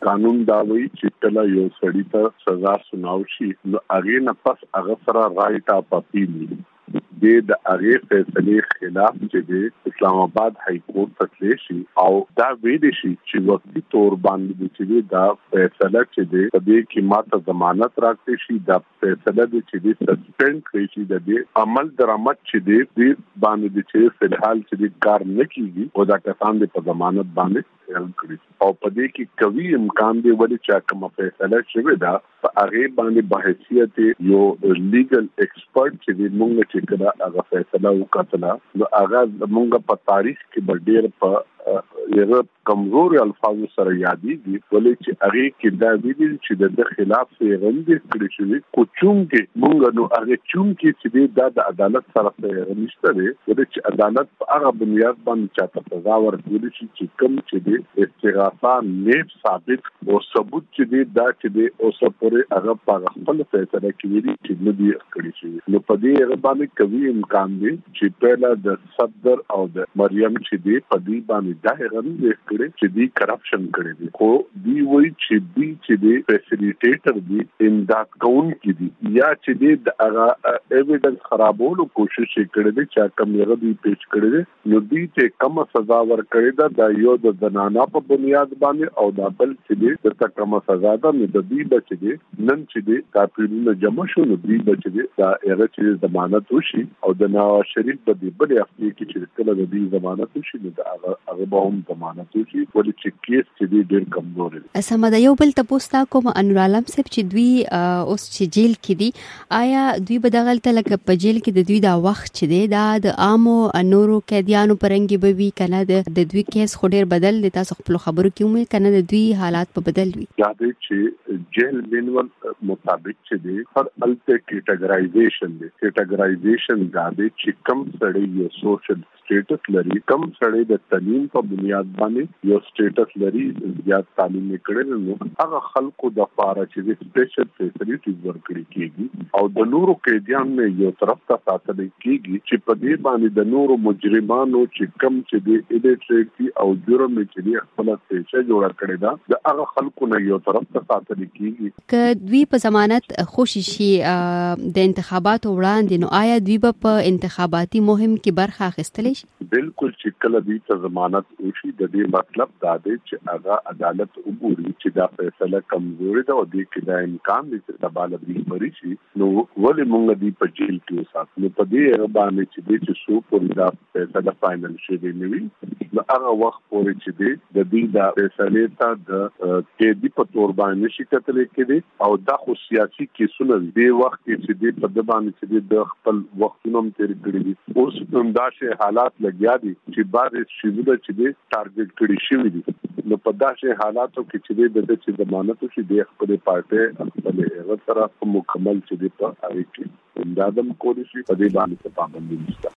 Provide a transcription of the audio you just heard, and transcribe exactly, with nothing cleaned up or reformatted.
قانون دا وایي چې کله یو سړی ته سزا سناو شي نو هغه نه پس هغه سره رائټ اپ اپیل د هغه فیصله خلاف چې د اسلام آباد های کورټ ته تللی شي او دا ویل شي چې وقتی تور باندې چې دا فیصله چې د دې کې ماته ضمانت راکړي شي دا فیصله د چې د سسپند کړي شي د عمل درآمد چې د باندې چې په حال چې د کار نه کیږي او دا کسان د په ضمانت باندې کړي او په دې کې کوي امکان دی ولې چې کومه فیصله شوی دا په هغه باندې بحثیت یو لیګل ایکسپرت چې موږ چې کړه هغه فیصله وکړه نو هغه موږ په تاریخ کې ډېر په یو کمزوري الفاظ سره یادېږي ولې چې هغه کې دا ویل چې د خلاف څنګه کړی شوی کو چونکه موږ نو هغه چونکه چې د عدالت سره نشته دی ولې چې عدالت په هغه بنیاد باندې چاته سزا ورکول شي چې کوم چې د استغاثه نیب ثابت او ثبوت چې دی دا چې دی او سپورې هغه په خپل فیصله کې ویلي چې نه دی کړی شوی نو په دې هغه باندې کوي امکان دی چې پهلا د صدر او د مریم چې دی په دې باندې دا هغه نه کړی چې دی کرپشن کړی دی خو دی وایي چې دی چې دی فیسیلیټیټر دی امداد کوونکی دی یا چې دی د هغه ایویډنس خرابولو کوشش کړی دی چې کوم یو دی پیش کړی دی نو دی ته کوم سزا ورکړی دا د یو د زنانه په بنیاد باندې او دا بل چې دی د کوم سزا ده نو د دې بچ دی نن چې دی کاپیرونه جمع شو نو دی بچ دی دا هغه چې ضمانت وشي او د نواز شریف په دې بل هفته کې چې کله د دې ضمانت وشي نو دا هغه به هم ضمانت وشي ولې چې کیس چې دی ډېر کمزور دی. اسمه دا یو بل تاسو تا کوم انور عالم صاحب چې دوی اوس چې جیل کې دي آیا دوی به دغلت لکه په جیل کې د دوی دا وخت چې دی دا د عامو نورو قیدیانو پرنګي به وي کنه د دوی کیس خو ډېر بدل دي تاسو خپل خبرو کې ومه کنه د دوی حالات په بدل وي دا دی چې جیل مینول مطابق چې دی هر الته کیټاګرایزیشن دی کیټاګرایزیشن دا دی چې کم سړی یو سوشل سټیټس لري کم سړی د تعلیم په بنیاد باندې یو سټیټس لري زیات تعلیم کړي نو هغه خلکو د لپاره چې سپیشل فیسیلیټیز ورکړي کیږي او د نورو قیدیانو یو طرف ته ساتل کیږي چې په دې باندې د نورو مجرمانو چې کم چې دی الیټریټي او جرم چې دی خپل پیسې جوړ کړي دا د هغه خلکو نه یو طرف ته ساتل کیږي ک دوی په ضمانت خوشي شي د انتخاباتو وړاندې نو آیا دوی په انتخاباتي مهم کې برخه اخیستلی شي بالکل چې کله دوی ته ضمانت وشي د دې مطلب دا دی چې هغه عدالت وګوري چې دا فیصله کمزوري ده او د کې دا امکان دی چې تباله دې مری شي نو ولې موږ دې په جیل کې وساتو نو په دې باندې چې دې چې سو پورې دا فیصله فائنل شي دی نو هغه وخت پورې چې دې د دې دا فیصله ته د کې دی په تور باندې شي کتل کېږي او دا خو سیاسي کیسونه دی وخت چې دې په د باندې چې د خپل وختونو تیر کړی دي اوس هم دا شی حالات لګیا دي چې بعد شیونه چې دې ټارګټ کړی شوی دي نو په داسې حالاتو کې چې د دې چې ضمانت شي د خپل پارټي خپل هغه سره مکمل چې د په اړیکې اندادم کولی شي په دې باندې پابندي نشته